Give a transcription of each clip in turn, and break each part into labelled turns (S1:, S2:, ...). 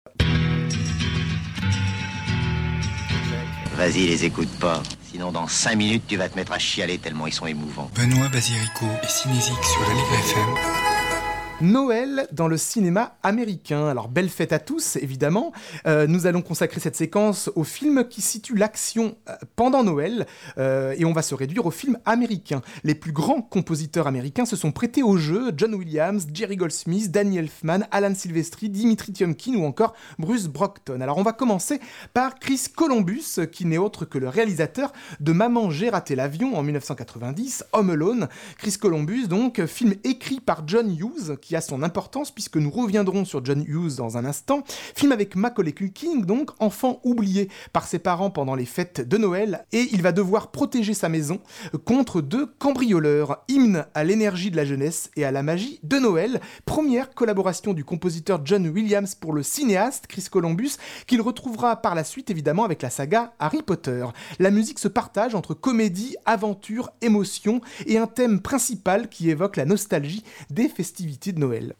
S1: Vas-y, les écoute pas. Sinon, dans 5 minutes, tu vas te mettre à chialer tellement ils sont émouvants.
S2: Benoît Basirico et Cinésique sur la Ligue FM.
S3: Noël dans le cinéma américain. Alors, belle fête à tous, évidemment. Nous allons consacrer cette séquence au film qui situe l'action pendant Noël et on va se réduire aux films américains. Les plus grands compositeurs américains se sont prêtés au jeu. John Williams, Jerry Goldsmith, Danny Elfman, Alan Silvestri, Dimitri Tiomkin ou encore Bruce Brockton. Alors, on va commencer par Chris Columbus, qui n'est autre que le réalisateur de Maman, j'ai raté l'avion en 1990, Home Alone. Chris Columbus, donc, film écrit par John Hughes, qui a son importance puisque nous reviendrons sur John Hughes dans un instant. Film avec Macaulay Culkin, donc enfant oublié par ses parents pendant les fêtes de Noël et il va devoir protéger sa maison contre 2 cambrioleurs. Hymne à l'énergie de la jeunesse et à la magie de Noël. Première collaboration du compositeur John Williams pour le cinéaste Chris Columbus qu'il retrouvera par la suite évidemment avec la saga Harry Potter. La musique se partage entre comédie, aventure, émotion et un thème principal qui évoque la nostalgie des festivités de Noël.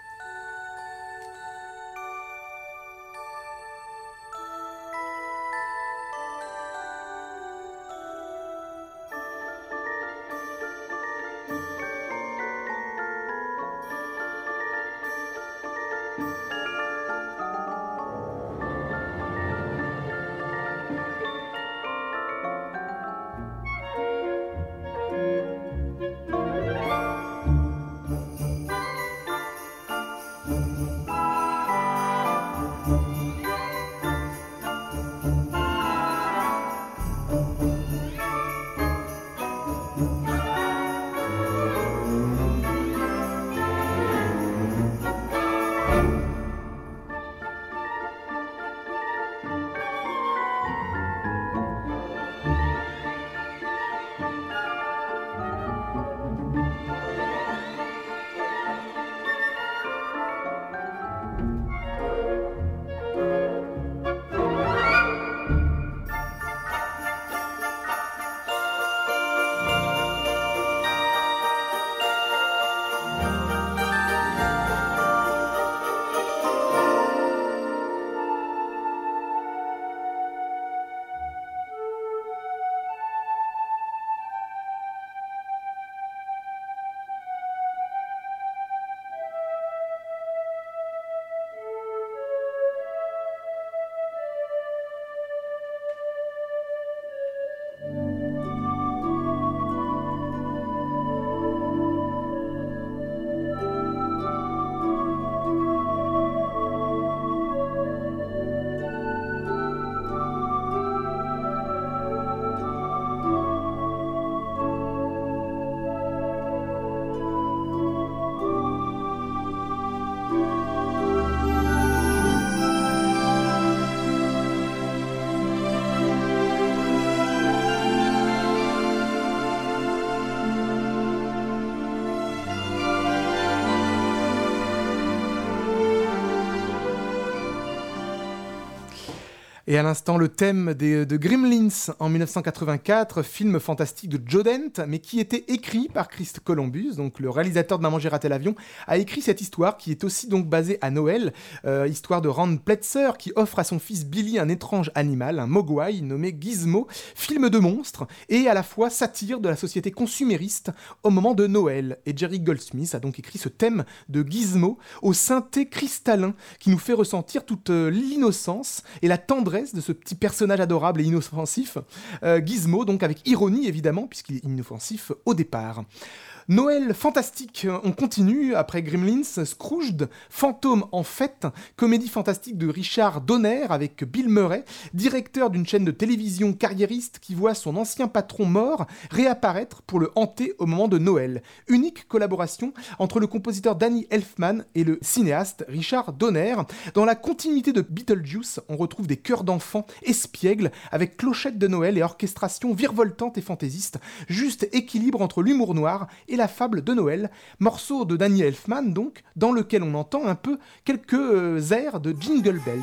S3: Et à l'instant, le thème de Gremlins en 1984, film fantastique de Joe Dante, mais qui était écrit par Chris Columbus, donc le réalisateur de Maman, j'ai raté l'avion, a écrit cette histoire qui est aussi donc basée à Noël, histoire de Rand Pletzer qui offre à son fils Billy un étrange animal, un mogwai nommé Gizmo, film de monstre et à la fois satire de la société consumériste au moment de Noël. Et Jerry Goldsmith a donc écrit ce thème de Gizmo au synthé cristallin qui nous fait ressentir toute l'innocence et la tendresse de ce petit personnage adorable et inoffensif, Gizmo, donc avec ironie évidemment, puisqu'il est inoffensif au départ. Noël fantastique, on continue après Gremlins, Scrooged, Fantôme en fête, comédie fantastique de Richard Donner avec Bill Murray, directeur d'une chaîne de télévision carriériste qui voit son ancien patron mort réapparaître pour le hanter au moment de Noël. Unique collaboration entre le compositeur Danny Elfman et le cinéaste Richard Donner. Dans la continuité de Beetlejuice, on retrouve des chœurs d'enfants espiègles avec clochettes de Noël et orchestration virevoltante et fantaisiste, juste équilibre entre l'humour noir et la fable de Noël, morceau de Danny Elfman donc, dans lequel on entend un peu quelques airs de Jingle Bells.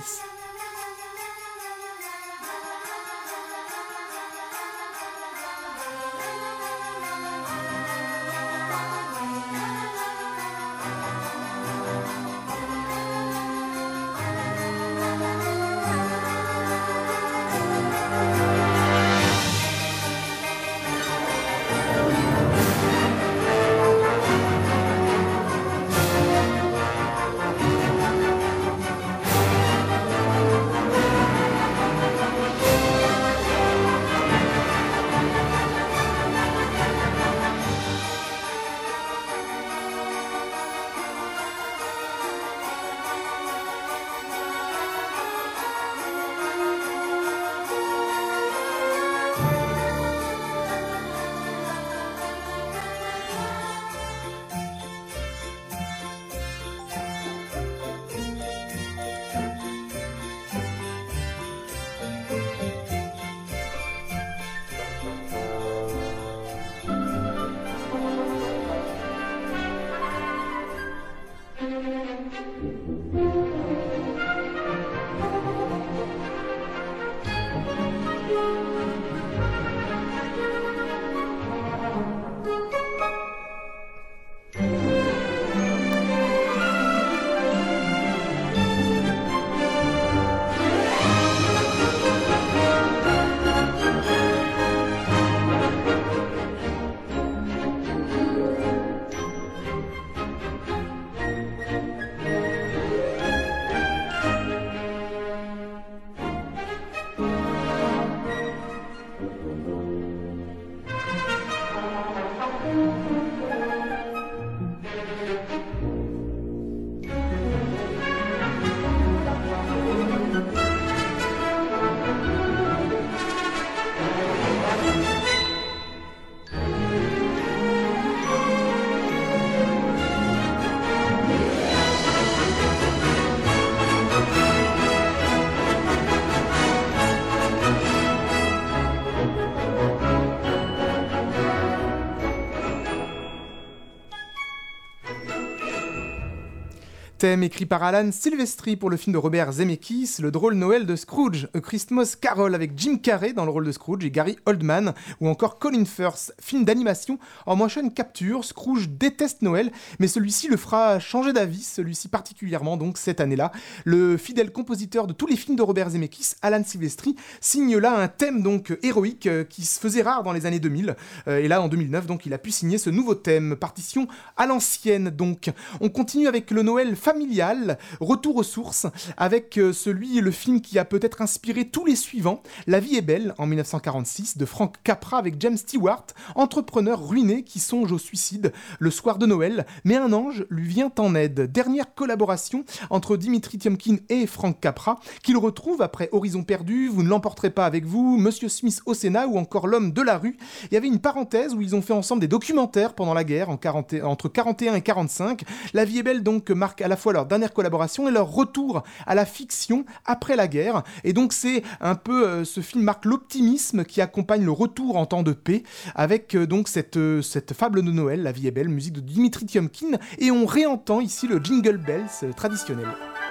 S3: Thème écrit par Alan Silvestri pour le film de Robert Zemeckis, le drôle Noël de Scrooge, A Christmas Carol avec Jim Carrey dans le rôle de Scrooge et Gary Oldman, ou encore Colin Firth, film d'animation en motion capture. Scrooge déteste Noël, mais celui-ci le fera changer d'avis, celui-ci particulièrement donc cette année-là. Le fidèle compositeur de tous les films de Robert Zemeckis, Alan Silvestri, signe là un thème donc héroïque qui se faisait rare dans les années 2000, et là en 2009 donc il a pu signer ce nouveau thème, partition à l'ancienne donc. On continue avec le Noël familial, retour aux sources, avec le film qui a peut-être inspiré tous les suivants, La vie est belle, en 1946, de Frank Capra avec James Stewart, entrepreneur ruiné qui songe au suicide le soir de Noël, mais un ange lui vient en aide. Dernière collaboration entre Dimitri Tiomkin et Frank Capra, qu'il retrouve après Horizon perdu, Vous ne l'emporterez pas avec vous, Monsieur Smith au Sénat ou encore L'homme de la rue. Il y avait une parenthèse où ils ont fait ensemble des documentaires pendant la guerre, entre 41 et 45. La vie est belle donc marque à la fois leur dernière collaboration et leur retour à la fiction après la guerre. Et donc c'est un peu, ce film marque l'optimisme qui accompagne le retour en temps de paix, avec donc cette fable de Noël, La vie est belle, musique de Dimitri Tiomkin, et on réentend ici le Jingle Bells traditionnel.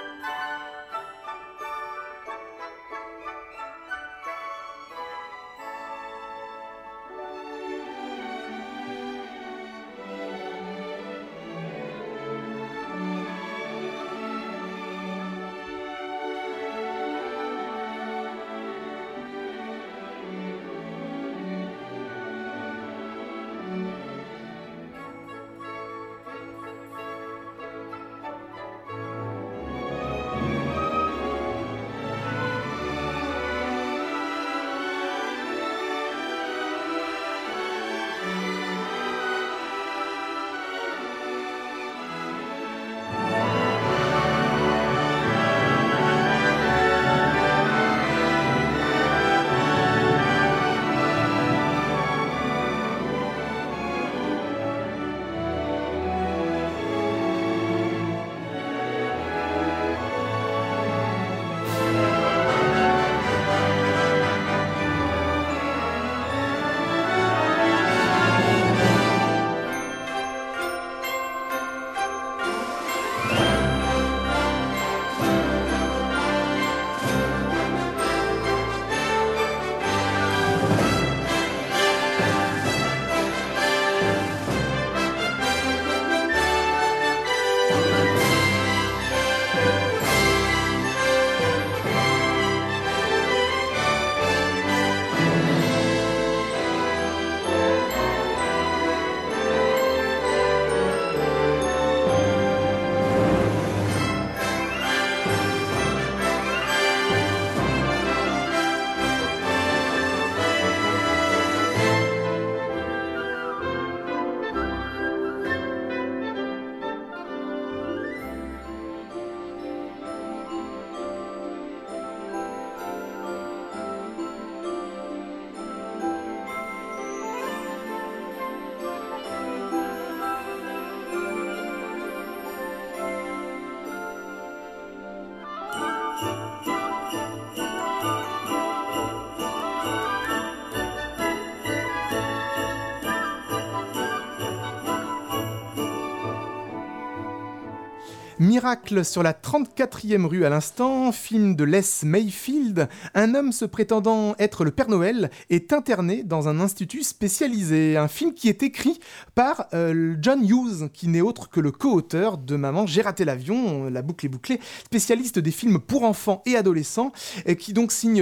S3: Miracle sur la 34e rue à l'instant, film de Les Mayfield. Un homme se prétendant être le Père Noël est interné dans un institut spécialisé. Un film qui est écrit par John Hughes, qui n'est autre que le co-auteur de Maman, j'ai raté l'avion, la boucle est bouclée, spécialiste des films pour enfants et adolescents, et qui donc signe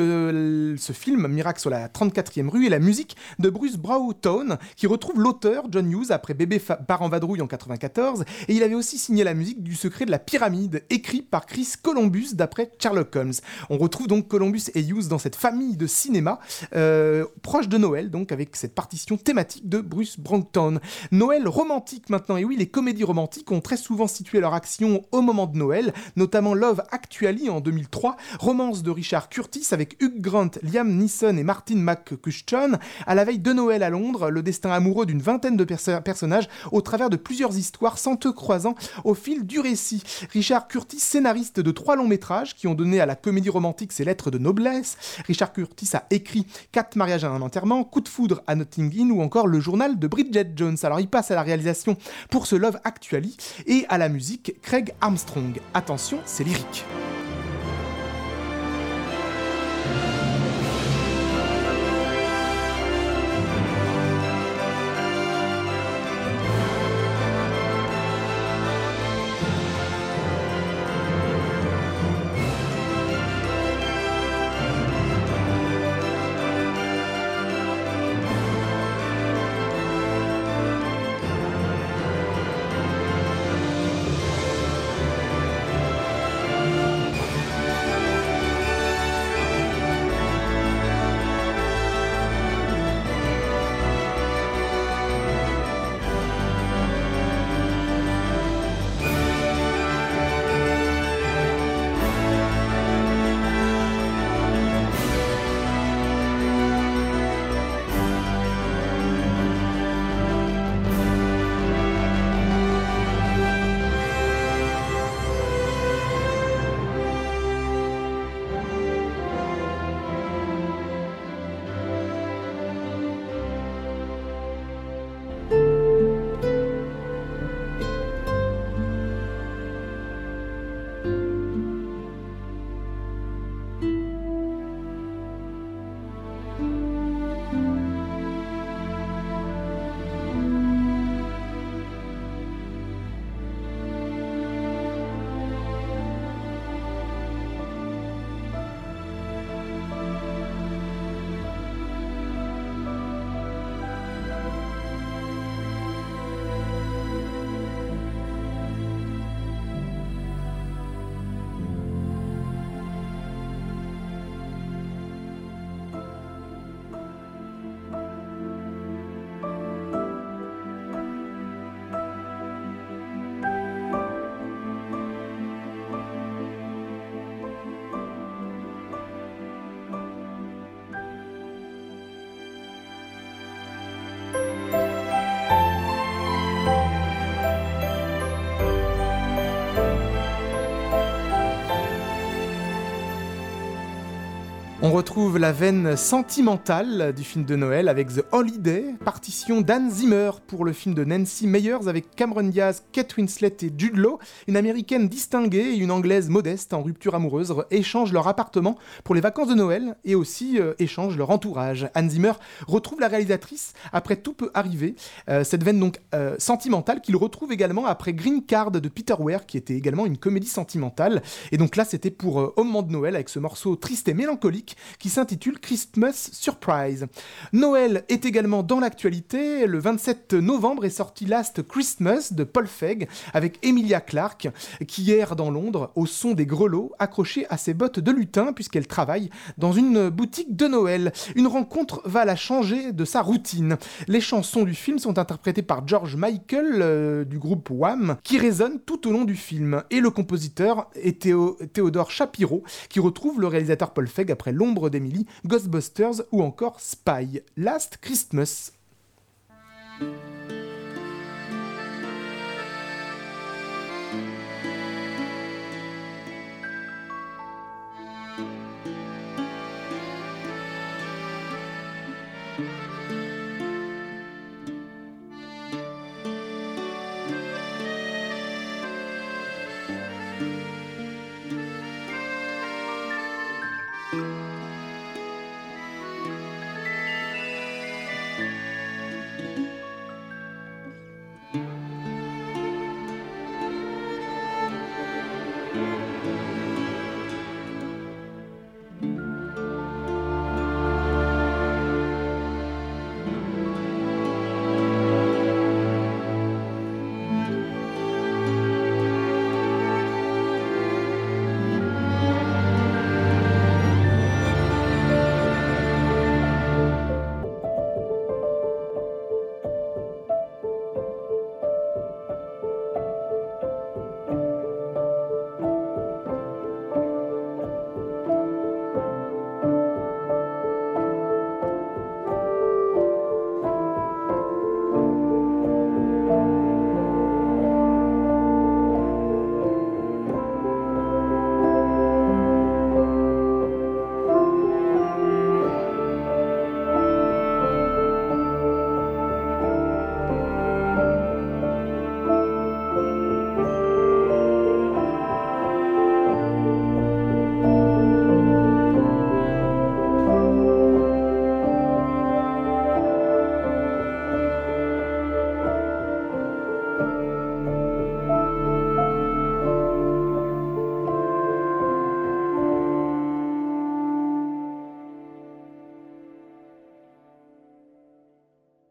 S3: ce film, Miracle sur la 34e rue, et la musique de Bruce Broughton, qui retrouve l'auteur, John Hughes, après Bébé part en vadrouille en 94, et il avait aussi signé la musique du Secret de la pyramide, écrit par Chris Columbus d'après Sherlock Holmes. On retrouve donc Columbus et Hughes dans cette famille de cinéma proche de Noël, donc avec cette partition thématique de Bruce Broughton. Noël romantique maintenant, et oui, les comédies romantiques ont très souvent situé leur action au moment de Noël, notamment Love Actually en 2003, romance de Richard Curtis avec Hugh Grant, Liam Neeson et Martin McCutcheon. À la veille de Noël à Londres, le destin amoureux d'une vingtaine de personnages au travers de plusieurs histoires s'entrecroisant au fil du récit. aussi. Richard Curtis, scénariste de 3 longs métrages qui ont donné à la comédie romantique ses lettres de noblesse. Richard Curtis a écrit 4 mariages à un enterrement, Coup de foudre à Notting Hill ou encore Le journal de Bridget Jones. Alors il passe à la réalisation pour ce Love Actually et à la musique Craig Armstrong. Attention, c'est lyrique. On retrouve la veine sentimentale du film de Noël avec The Holiday, partition d'Hans Zimmer pour le film de Nancy Meyers avec Cameron Diaz, Kate Winslet et Jude Law. Une américaine distinguée et une anglaise modeste en rupture amoureuse échangent leur appartement pour les vacances de Noël et aussi échangent leur entourage. Hans Zimmer retrouve la réalisatrice après Tout peut arriver, cette veine donc sentimentale qu'il retrouve également après Green Card de Peter Weir qui était également une comédie sentimentale. Et donc là c'était pour Au moment de Noël avec ce morceau triste et mélancolique qui s'intitule Christmas Surprise. Noël est également dans l'actualité. Le 27 novembre est sorti Last Christmas de Paul Feig avec Emilia Clarke qui erre dans Londres au son des grelots accrochés à ses bottes de lutin puisqu'elle travaille dans une boutique de Noël. Une rencontre va la changer de sa routine. Les chansons du film sont interprétées par George Michael du groupe Wham qui résonnent tout au long du film et le compositeur est Théodore Shapiro qui retrouve le réalisateur Paul Feig après L'ombre d'Emily, Ghostbusters ou encore Spy. Last Christmas.